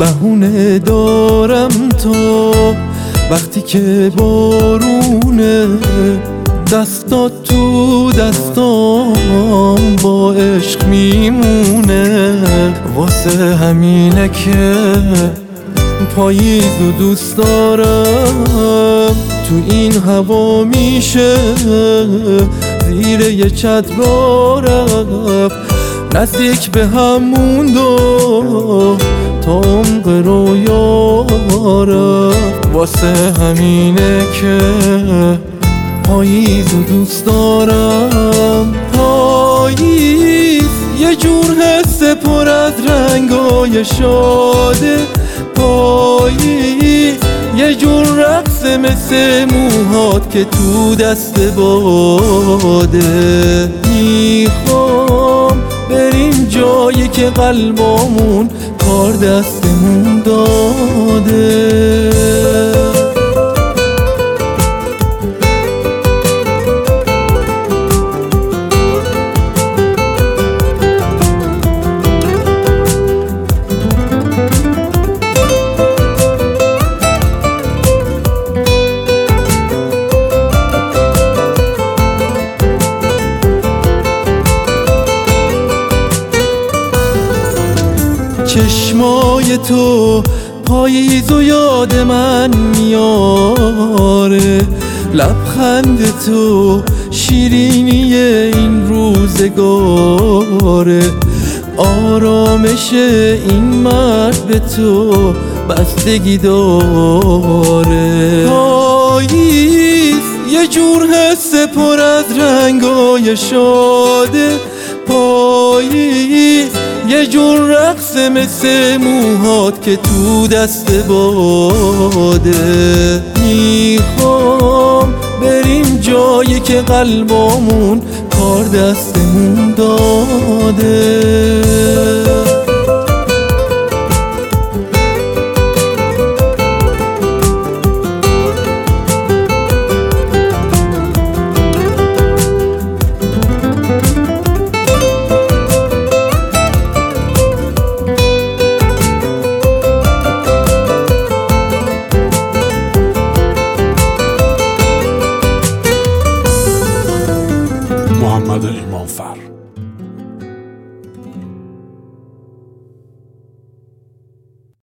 بهونه دارم تو وقتی که بارونه دستات تو دستام با عشق میمونه. واسه همینه که پاییزو دوست دارم، تو این هوا میشه زیر یه چتر رفت، نزدیک به همون دو تا عمق رویا رفت. واسه همینه که پاییزو دوست دارم. پاییز یه جور حس پر از رنگای شاده، پاییز یه جور رقص مثل موهات که تو دست باده. میخوام بریم جایی که قلبامون کار دستمون داده. چشمای تو پاییزو یاد من میاره، لبخند تو شیرینی این روزگاره، آرامش این مرد به تو بستگی داره. پاییز یه جور حس پر از رنگای شاده، پاییز یه جور رقص مثل موهات که تو دست باده. میخوام بریم جایی که قلبامون کار دستمون داده.